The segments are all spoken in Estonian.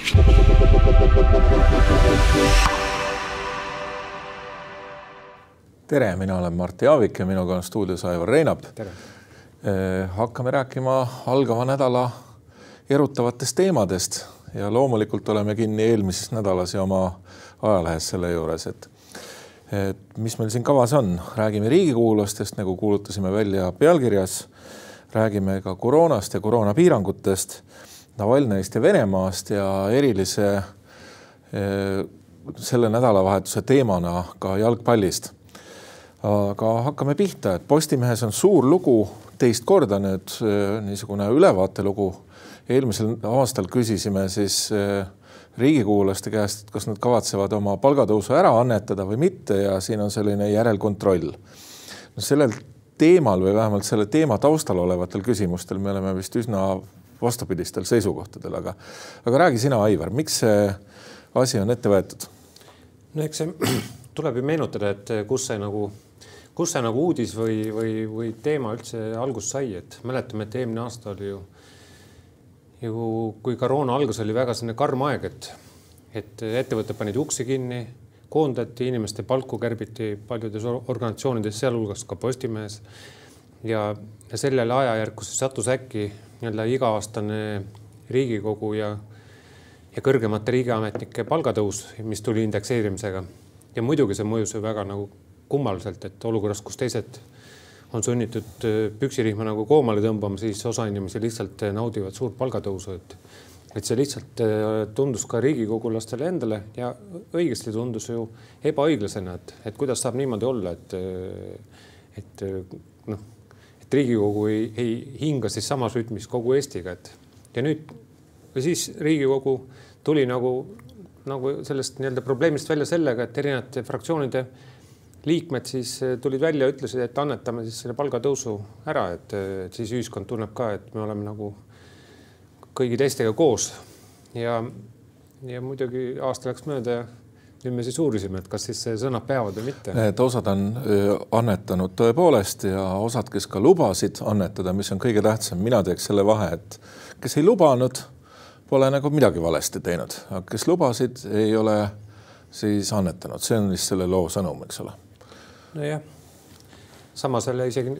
Tere, mina olen Martti Aavik ja minuga on stuudios Aivar Reinap. Tere. Hakkame rääkima algava nädala erutavatest teemadest ja loomulikult oleme kinni eelmises nädalas ja oma ajalehes selle juures, et mis meil siin kavas on. Räägime riigikuulustest, nagu kuulutasime välja pealkirjas. Räägime ka koroonast ja koroonapiirangutest, Navalnõist ja Venemaast ja erilise selle nädalavahetuse teemana ka jalgpallist. Aga hakkame pihta, et Postimehes on suur lugu, teist korda nüüd niisugune ülevaatelugu. Eelmisel aastal küsisime siis riigikuulaste käest, kas nad kavatsevad oma palgatõusu ära annetada või mitte ja siin on selline järelkontroll. Sellel teemal või vähemalt selle teema taustal olevatel küsimustel me oleme vist üsna vastupidistel seisukohtadel, aga räägi sina, Aivar, miks see asi on ette võetud? No eks see tuleb ju meenutada, et kus see nagu uudis või teema üldse algust sai, et mäletame, et eelmine aasta oli ju kui koroona algus oli väga selline karm aeg, et ettevõtted panid uksi kinni, koondati, inimeste palku kärbiti paljudes organisatsioonides, sealhulgas ka Postimehes ja sellele ajajärkus sattus äkki iga-aastane Riigikogu ja kõrgemate riigiametnike palgatõus, mis tuli indekseerimisega. Ja muidugi see mõjus väga nagu kummaliselt, et olukorras, kus teised on sunnitud püksirihma nagu koomale tõmbama, siis osa inimesi lihtsalt naudivad suurt palgatõusu. Et see lihtsalt tundus ka riigikogulastele endale ja õigesti tundus ju ebaõiglasena, et kuidas saab niimoodi olla, et Riigikogu ei hinga siis samas rütmis kogu Eestiga. Ja nüüd siis Riigikogu tuli nagu sellest probleemist välja sellega, et erinevate fraktsioonide liikmed siis tulid välja ja ütlesid, et annetame siis selle palgatõusu ära, et siis ühiskond tunneb ka, et me oleme nagu kõigi teistega koos. Ja muidugi aasta läks mööda ja nüüd me siis uurisime, et kas siis sõnad peavad või mitte. Need osad on annetanud tõepoolest ja osad, kes ka lubasid annetada, mis on kõige tähtsam. Mina teeks selle vahe, et kes ei lubanud, pole nagu midagi valesti teinud. Aga kes lubasid, ei ole siis annetanud. See on vist selle loo sõnum, eks ole. No jah, sama selle isegi,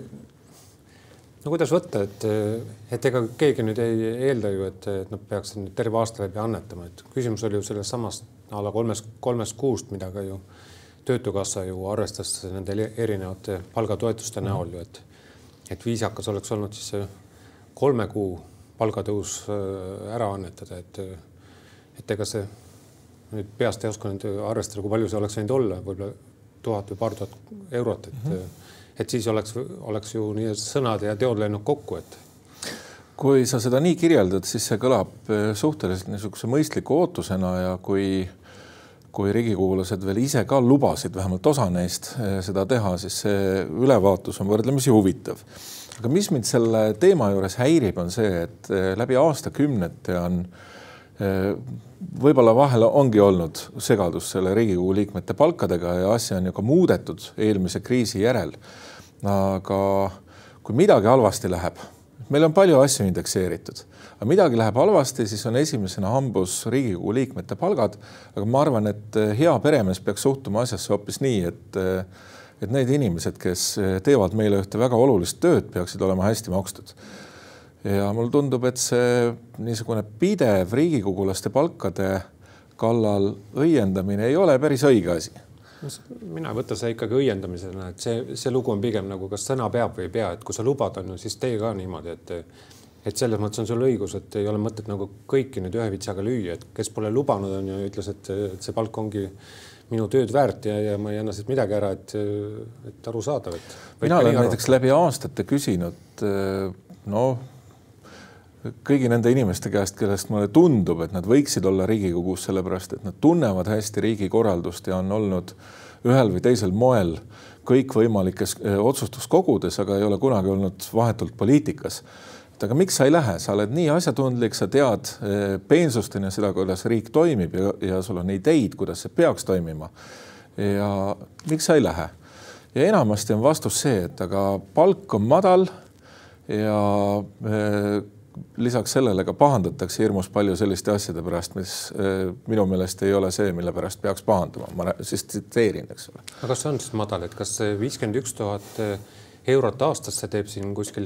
kuidas võtta, et ega keegi nüüd ei eelda ju, et nad peaks terve aasta läbi annetama. Et küsimus oli ju selles samast ala 3 kuust, mida ka ju Töötukassa ju arvestas nende erinevate palgatoetuste näol ju, et viisakas oleks olnud siis 3 kuu palgatõus ära annetada, et ega see nüüd peast ei oska nüüd arvestada, kui palju see oleks võinud olla, võib-olla 1000 või paar tuhat eurot, et siis oleks ju nii sõnad ja teod läinud kokku. Kui sa seda nii kirjeldad, siis see kõlab suhteliselt niisuguse mõistliku ootusena ja kui riigikuulased veel ise ka lubasid vähemalt osa neist seda teha, siis see ülevaatus on võrdlemisi huvitav. Aga mis mind selle teema juures häirib on see, et läbi aastakümnete on võib-olla vahel ongi olnud segadus selle Riigikogu liikmete palkadega ja asja on ju ka muudetud eelmise kriisi järel. Aga kui midagi halvasti läheb, meil on palju asju indekseeritud, aga midagi läheb halvasti, siis on esimesena hambus Riigikogu liikmete palgad, aga ma arvan, et hea peremees peaks suhtuma asjasse hoopis nii, et need inimesed, kes teevad meile ühte väga olulist tööd, peaksid olema hästi makstud. Ja mul tundub, et see niisugune pidev riigikogulaste palkade kallal õiendamine ei ole päris õige asi. Mina võtta see ikkagi õiendamisena, et see lugu on pigem nagu kas sõna peab või ei pea, et kui sa lubad on, siis tee ka niimoodi, et selles mõttes on sul õigus, et ei ole mõtet nagu kõiki nüüd ühe vitsaga lüüa, et kes pole lubanud on ju ütles, et see palk ongi minu tööd väärt ja ma ei anna siit midagi ära, et aru saada. Mina olen näiteks läbi aastate küsinud kõigi nende inimeste käest, kellest mulle tundub, et nad võiksid olla Riigikogus sellepärast, et nad tunnevad hästi riigikorraldust ja on olnud ühel või teisel moel kõik võimalikes otsustuskogudes, aga ei ole kunagi olnud vahetult poliitikas. Aga miks sa ei lähe? Sa oled nii asjatundlik, sa tead peensusteni seda, kuidas riik toimib ja sul on ideid, kuidas see peaks toimima. Ja miks sa ei lähe? Ja enamasti on vastus see, et aga palk on madal ja lisaks sellele ka pahandatakse hirmus palju selliste asjade pärast, mis minu meelest ei ole see, mille pärast peaks pahanduma. Ma siis tsiteerin, eks ole. Aga kas see on siis madal, et kas 51 000 eurot aastas see teeb siin kuskil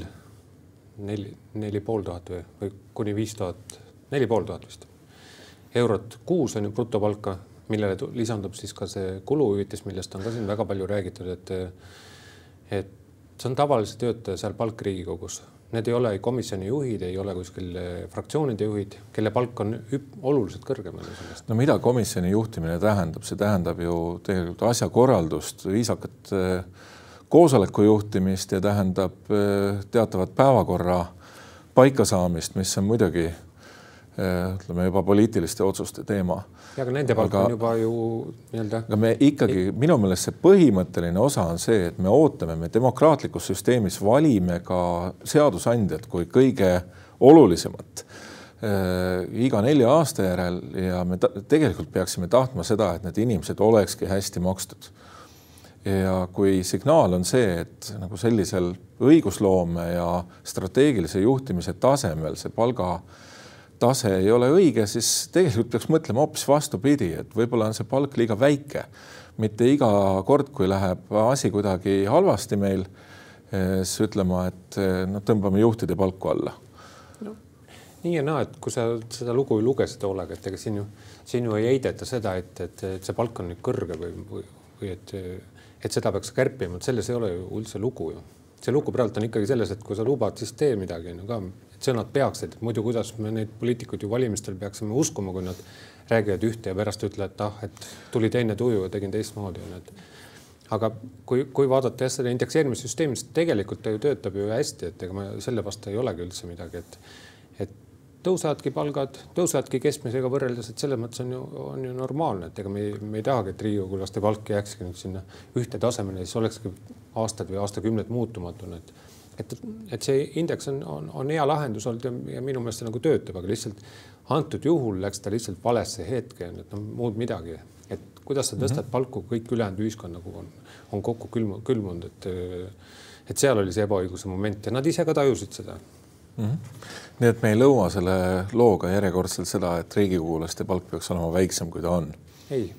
4500 või kuni 5000, 4500 vist eurot kuus on ju brutopalka, millele lisandub siis ka see kuluhüvitis, millest on ka siin väga palju räägitud, et see on tavalise töötaja seal palk Riigikogus. Need ei ole komisjoni juhid, ei ole kuskil fraktsioonide juhid, kelle palk on oluliselt kõrgem. No mida komisjoni juhtimine tähendab? See tähendab ju tegelikult asjakorraldust, viisakat koosoleku juhtimist ja tähendab teatavat päevakorra paikasaamist, mis on muidugi ütleme juba poliitiliste otsuste teema. Ja aga nende palk on juba ju nii-öelda... Aga me ikkagi, minu meelest see põhimõtteline osa on see, et me ootame, me demokraatlikus süsteemis valime ka seadusandjad kui kõige olulisemat iga 4 aasta järel ja me tegelikult peaksime tahtma seda, et need inimesed olekski hästi makstud. Ja kui signaal on see, et nagu sellisel õigusloome ja strateegilise juhtimise tasemel see palga tase ei ole õige, siis tegelikult peaks mõtlema hoopis vastupidi, et võib-olla on see palk liiga väike. Mitte iga kord, kui läheb asi kuidagi halvasti meil, siis ütlema, et tõmbame juhtide palku alla. No, nii ja naa, et kui sa seda lugu lugesid hoolega, et ega siin ju ei heideta seda, et see palk on nüüd kõrge või et seda peaks kärpima, et selles ei ole ju üldse lugu ju. See lugu praegu on ikkagi selles, et kui sa lubad, siis tee midagi, ka et sõnad peaksid, et muidu kuidas me neid poliitikud ju valimistel peaksime uskuma, kui nad räägivad ühte ja pärast ütlevad, et tuli teine tuju ja tegin teistmoodi. Aga kui vaadata seda indekseerimissüsteemi, siis tegelikult ta ju töötab ju hästi, et ega ma selle vastu ei olegi üldse midagi, et tõusadki palgad, tõusadki keskmisega võrreldes, et selles mõttes on ju normaalne, et ega me ei tahagi, et riigikogulaste palk jääkski nüüd sinna ühte tasemele, siis olekski aastad või aastakümned muutumatuna, et see indeks on hea lahendus olnud ja minu meelest see nagu töötab, aga lihtsalt antud juhul läks ta lihtsalt valesse hetke, et muud midagi. Et kuidas sa tõstad palku, kõik ülejäänud ühiskond nagu on kokku külmunud, et seal oli see ebaõiguse moment ja nad ise ka tajusid seda. Nii et me ei lõua selle looga järjekordselt seda, et riigikogulaste palk peaks olema väiksem, kui ta on. Ei.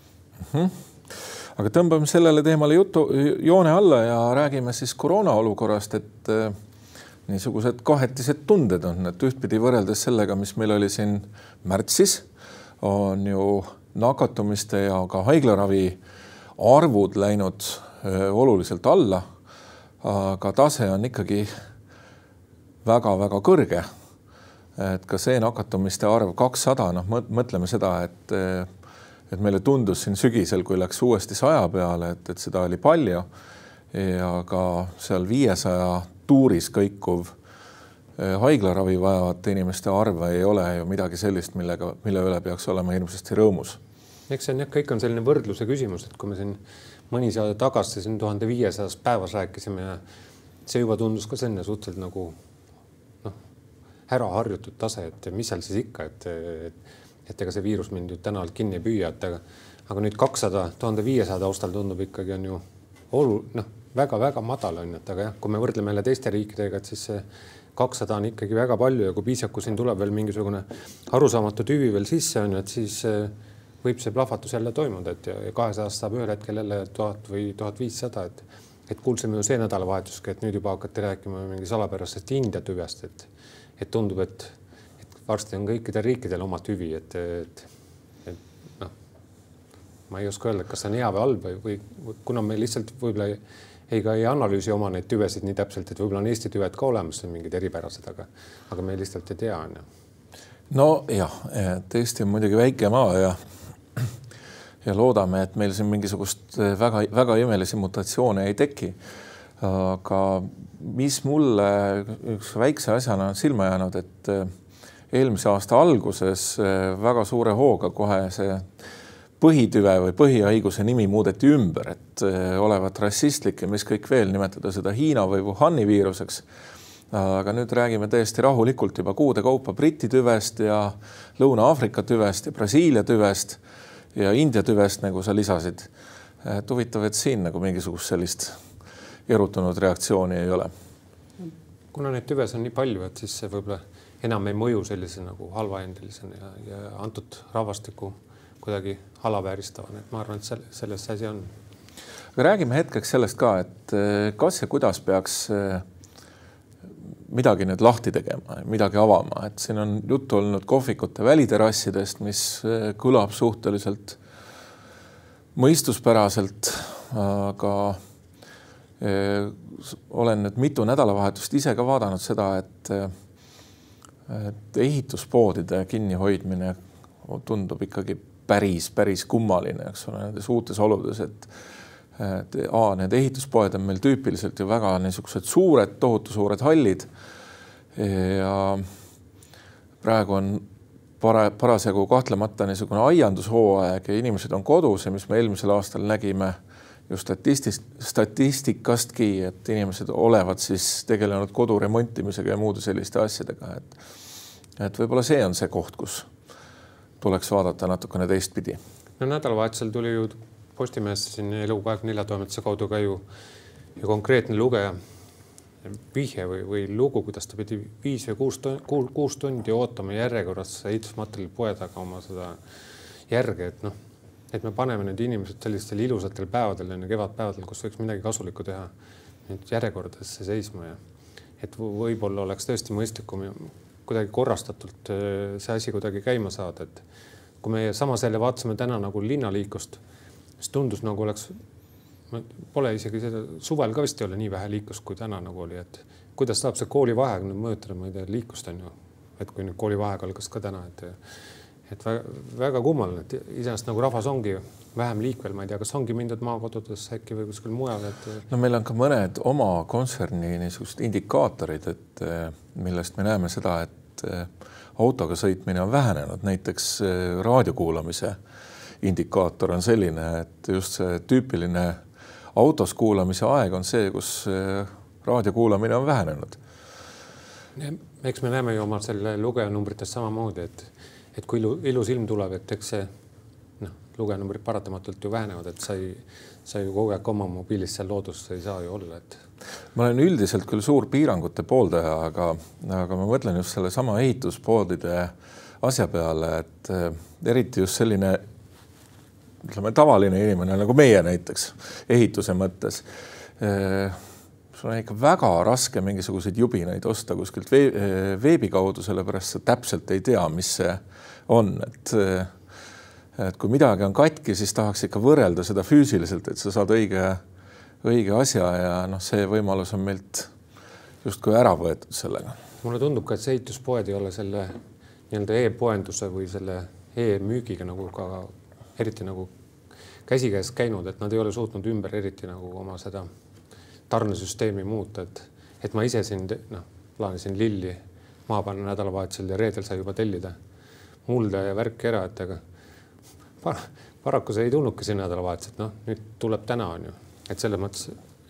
Aga tõmbame sellele teemale joone alla ja räägime siis koroona olukorrast, et niisugused kahetised tunded on, et ühtpidi võrreldes sellega, mis meil oli siin märtsis, on ju nakatumiste ja ka haiglaravi arvud läinud oluliselt alla, aga tase on ikkagi väga-väga kõrge. Et ka see nakatumiste arv 200, mõtleme seda, et meile tundus siin sügisel, kui läks uuesti 100 peale, et seda oli palju ja ka seal 500 tuuris kõikuv haiglaravi vajavate inimeste arv ei ole ju midagi sellist, mille üle peaks olema hirmsasti rõõmus. Eks see on kõik on selline võrdluse küsimus, et kui me siin mõni saade tagasi siin 1500 päevas rääkisime ja see juba tundus ka selline suhteliselt nagu ära harjutud tase, et mis seal siis ikka, et ega see viirus mind nüüd täna kinni ei püüa, aga nüüd 1500 aastal tundub ikkagi on ju väga-väga madal on, et aga jah, kui me võrdleme jälle teiste riikidega, et siis see 200 on ikkagi väga palju ja kui piisab, kui siin tuleb veel mingisugune arusaamatu tüvi veel sisse on, et siis võib see plahvatus jälle toimuda, et 200 saab ühel hetkel jälle 1000 või 1500, et kuulsime ju see nädalavahetuski, et nüüd juba hakati rääkima mingi salapärasest India tüvest, et tundub, et varsti on kõikidel riikidel oma tüvi, et ma ei oska öelda, kas see on hea või halb või kuna me lihtsalt võib-olla ei analüüsi oma neid tüvesid nii täpselt, et võib-olla on Eesti tüved ka olemas, mingid eripärased, aga me lihtsalt ei tea. No jah, et Eesti on muidugi väike maa ja loodame, et meil siin mingisugust väga imelisi mutatsioone ei teki. Aga mis mulle üks väikse asjana on silma jäänud, et eelmise aasta alguses väga suure hooga kohe see põhitüve või põhihaiguse nimi muudeti ümber, et olevat rassistlik ja mis kõik veel nimetada seda Hiina või Wuhani viiruseks. Aga nüüd räägime täiesti rahulikult juba kuude kaupa Briti tüvest ja Lõuna-Aafrika tüvest ja Brasiilia tüvest ja India tüvest, nagu sa lisasid. Huvitav, et siin nagu mingisugust sellist erutunud reaktsiooni ei ole. Kuna neid tüves on nii palju, et siis see võib-olla enam ei mõju sellise nagu halvaendelisena ja antud rahvastiku kuidagi alavääristavana, et ma arvan, et selles asi on. Aga räägime hetkeks sellest ka, et kas ja kuidas peaks midagi nüüd lahti tegema, midagi avama, et siin on juttu olnud kohvikute väliterassidest, mis kõlab suhteliselt mõistuspäraselt, aga olen nüüd mitu nädalavahetust ise ka vaadanud seda, et ehituspoodide kinnihoidmine tundub ikkagi päris kummaline, eks ole, nendes uutes oludes, et need ehituspoed on meil tüüpiliselt ju väga niisugused suured, tohutu suured hallid ja praegu on parasjagu kahtlemata niisugune aiandushooaeg ja inimesed on kodus ja mis me eelmisel aastal nägime ju statistikastki, et inimesed olevat siis tegelenud kodu remontimisega ja muude selliste asjadega, et võib-olla see on see koht, kus tuleks vaadata natukene teistpidi. No nädalavahetusel tuli ju Postimehes siin Elu24 toimetuse kaudu ka ju konkreetne lugeja vihje või lugu, kuidas ta pidi 5 või 6 tundi ootama järjekorras ehitusmaterjali poe taga oma seda järge, et me paneme need inimesed sellistel ilusatel päevadel, kevadpäevadel, kus võiks midagi kasulikku teha, nüüd järjekordadesse seisma ja et võib-olla oleks tõesti mõistlikum kuidagi korrastatult see asi kuidagi käima saada, et kui me samas jälle vaatasime täna nagu linnaliiklust, mis tundus nagu oleks, pole isegi seda, suvel ka vist ei ole nii vähe liiklust, kui täna nagu oli, et kuidas saab see koolivaheaeg mõjutada, ma ei tea, liiklust on ju, et kui nüüd koolivaheaeg algas ka täna, et väga kummaline, et iseenesest nagu rahvas ongi vähem liikvel, ma ei tea, kas ongi mindud maakodudes äkki või kuskil mujal, et no meil on ka mõned oma kontserni niisugused indikaatorid, et millest me näeme seda, et autoga sõitmine on vähenenud, näiteks raadiokuulamise indikaator on selline, et just see tüüpiline autos kuulamise aeg on see, kus raadiokuulamine on vähenenud. Eks me näeme ju oma selle lugejanumbrites samamoodi, et kui ilus ilm tuleb, et eks see lugejanumbrid paratamatult ju vähenevad, et sa ju kogu aeg oma mobiilis seal loodus ei saa ju olla. Ma olen üldiselt küll suur piirangute pooldaja, aga ma mõtlen just selle sama ehituspoodide asja peale, et eriti just selline ütleme, tavaline inimene nagu meie näiteks ehituse mõttes. Sul on ikka väga raske mingisuguseid jubinaid osta kuskilt veebi kaudu, sellepärast sa täpselt ei tea, mis see on. Et kui midagi on katki, siis tahaks ikka võrrelda seda füüsiliselt, et sa saad õige asja ja see võimalus on meilt justkui ära võetud sellega. Mulle tundub ka, et see ehituspoed ei ole selle nii-öelda e-poenduse või selle e-müügiga nagu ka eriti nagu käsikäes käinud, et nad ei ole suutnud ümber eriti nagu oma seda tarnesüsteemi muuta, et ma ise siin plaanisin lilli maha panna nädalavahetusel ja reedel sai juba tellida mulda ja värki ära, et aga paraku see ei tulnudki siin nädalavahetusel, nüüd tuleb täna on ju, et selles mõttes,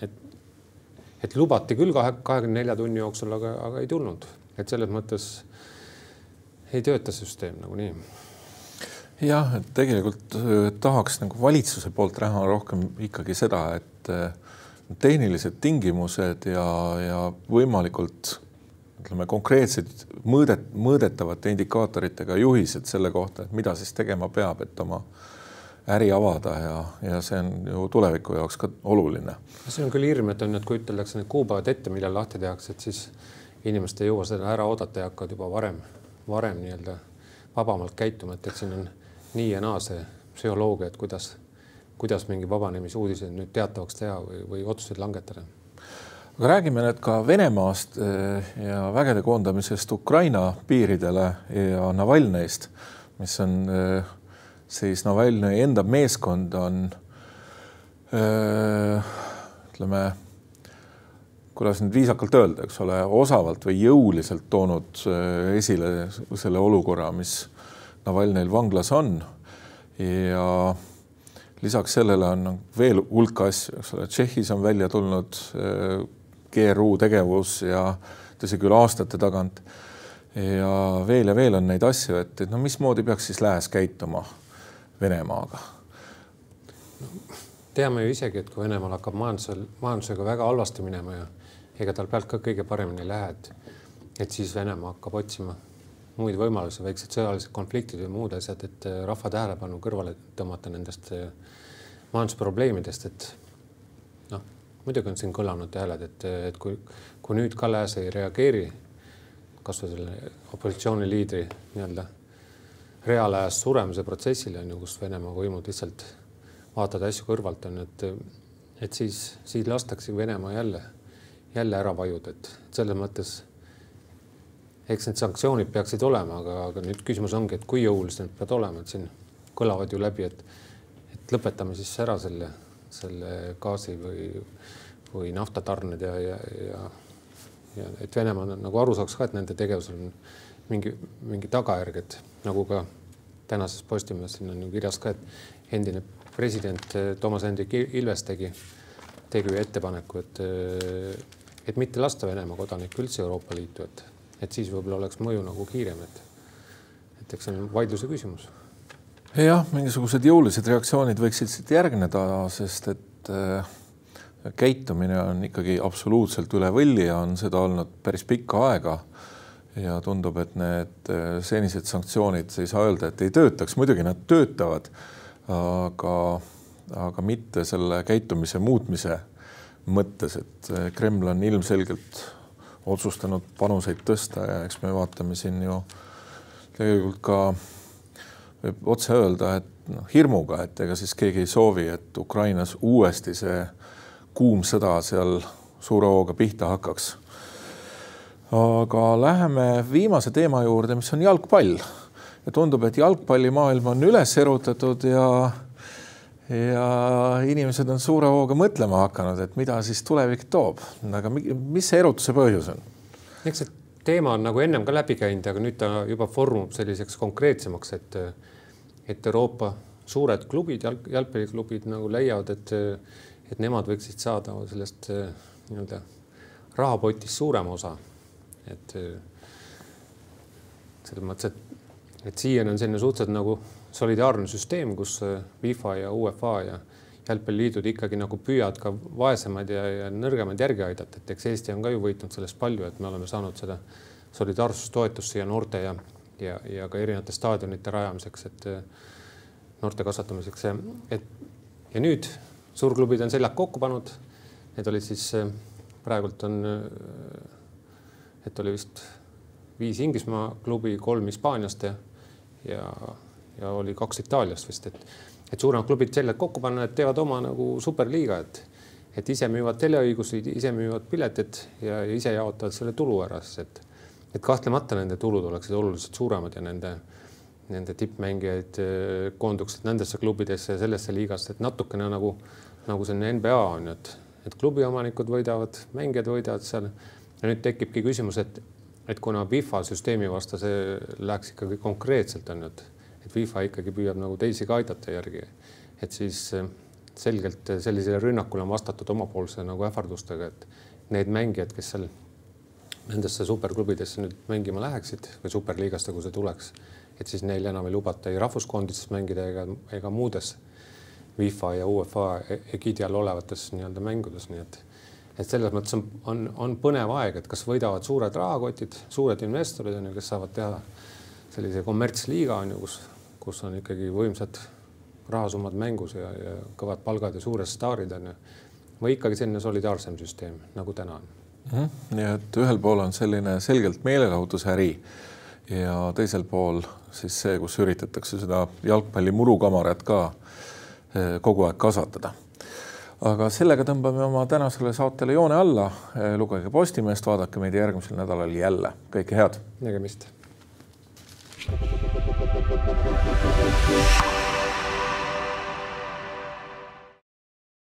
et lubati küll 24 tunni jooksul, aga ei tulnud, et selles mõttes ei tööta süsteem nagu nii. Jah, et tegelikult tahaks nagu valitsuse poolt näha rohkem ikkagi seda, et tehnilised tingimused ja võimalikult ütleme, konkreetsed mõõdetavate indikaatoritega juhised selle kohta, et mida siis tegema peab, et oma äri avada ja see on ju tuleviku jaoks ka oluline. See on küll hirm, et kui üteldakse need kuupäevad ette, millal lahti tehakse, et siis inimesed ei jõua seda ära oodata ja hakkavad juba varem nii-öelda vabamalt käituma, et siin on nii ja naa see psühholoogia, et kuidas mingi vabanemisuudised nüüd teatavaks teha või otsuseid langetada. Aga räägime nüüd ka Venemaast ja vägede koondamisest Ukraina piiridele ja Navalnõist, mis on siis Navalnõi enda meeskond on ütleme, kuidas nüüd viisakalt öelda, eks ole, osavalt või jõuliselt toonud esile selle olukorra, mis Navalnõil vanglas on ja lisaks sellele on veel hulk asju, eks ole, Tšehhis on välja tulnud GRU tegevus ja tõsi küll aastate tagant ja veel on neid asju, et mismoodi peaks siis lääs käituma Venemaaga? Teame ju isegi, et kui Venemaal hakkab majandusega väga halvasti minema ja ega tal pealt ka kõige paremini lähe, et siis Venemaa hakkab otsima muid võimalusi, väiksed sõjalised konfliktid või muud asjad, et rahva tähelepanu kõrvale tõmmata nendest majandusprobleemidest, et muidugi on siin kõlanud hääled, et kui nüüd ka Lääs ei reageeri kas või selle opositsiooniliidri nii-öelda reaalajas suremise protsessile, kus Venemaa võimud lihtsalt vaatavad asju kõrvalt, on, et siis lastakse Venemaa jälle ära vajuda, et selles mõttes eks need sanktsioonid peaksid olema, aga nüüd küsimus ongi, et kui jõulised need peavad olema, et siin kõlavad ju läbi, et lõpetame siis ära selle gaasi või naftatarned ja et Venemaa nagu aru saaks ka, et nende tegevusel on mingi tagajärg, et nagu ka tänases Postimehes siin on ju kirjas ka, et endine president Toomas Hendrik Ilves tegi ettepaneku, et mitte lasta Venemaa kodanikke üldse Euroopa Liitu, et siis võib-olla oleks mõju nagu kiirem, et eks see on vaidluse küsimus. Jah, mingisugused jõulised reaktsioonid võiksid siit järgneda, sest et käitumine on ikkagi absoluutselt üle võlli ja on seda olnud päris pikka aega ja tundub, et need senised sanktsioonid ei saa öelda, et ei töötaks. Muidugi nad töötavad, aga mitte selle käitumise muutmise mõttes, et Kreml on ilmselgelt otsustanud panuseid tõsta ja eks me vaatame siin ju tegelikult ka võib otse öelda, et hirmuga, et ega siis keegi ei soovi, et Ukrainas uuesti see kuum sõda seal suure hooga pihta hakkaks. Aga läheme viimase teema juurde, mis on jalgpall. Ja tundub, et jalgpallimaailm on üles erutatud ja inimesed on suure hooga mõtlema hakanud, et mida siis tulevik toob. Aga mis see erutuse põhjus on? Eks see teema on nagu ennem ka läbi käinud, aga nüüd ta juba formub selliseks konkreetsemaks, et Euroopa suured klubid, jalgpalliklubid nagu leiavad, et nemad võiksid saada sellest nii-öelda rahapotist suurema osa. Et selles mõttes, et siiani on selline suhteliselt nagu solidaarne süsteem, kus FIFA ja UEFA ja jalgpalliliidud ikkagi nagu püüavad ka vaesemaid ja nõrgemaid järgi aidata, et eks Eesti on ka ju võitnud sellest palju, et me oleme saanud seda solidaarsustoetust siia noorte ja ka erinevate staadionite rajamiseks, et noorte kasvatamiseks. Ja nüüd suurklubid on seljad kokku pannud. Need olid siis praegult on, et oli vist 5 Inglismaa klubi, 3 Hispaaniast ja oli 2 Itaaliast vist, et suuremad klubid seljad kokku panna, et teevad oma nagu superliiga, et ise müüvad teleõigusi, ise müüvad piletid ja ise jaotavad selle tulu ära, et kahtlemata nende tulud oleksid oluliselt suuremad ja nende tippmängijaid koonduksid nendesse klubidesse ja sellesse liigast, et natukene nagu selline NBA on, et klubiomanikud võidavad, mängijad võidavad seal. Ja nüüd tekibki küsimus, et kuna FIFA süsteemi vastu see läheks ikkagi konkreetselt on, et FIFA ikkagi püüab nagu teisi ka aidata järgi, et siis selgelt sellisele rünnakule on vastatud omapoolse nagu ähvardustega, et need mängijad, kes seal nendesse superklubidesse nüüd mängima läheksid või superliigaste, kui see tuleks, et siis neil enam ei lubata ei rahvuskoondistes mängida ega muudes FIFA ja UEFA egiidi all olevates nii-öelda mängudes, nii et selles mõttes on põnev aeg, et kas võidavad suured rahakotid, suured investorid, kes saavad teha sellise kommertsliiga, kus on ikkagi võimsad rahasummad mängus ja kõvad palgad ja suured staarid või ikkagi selline solidaarsem süsteem, nagu täna on. Nii et ühel pool on selline selgelt meelelahutusäri ja teisel pool siis see, kus üritatakse seda jalgpalli murukamarat ka kogu aeg kasvatada. Aga sellega tõmbame oma tänasele saatele joone alla. Lugege Postimeest, vaadake meid järgmisel nädalal jälle. Kõike head! Nägemist!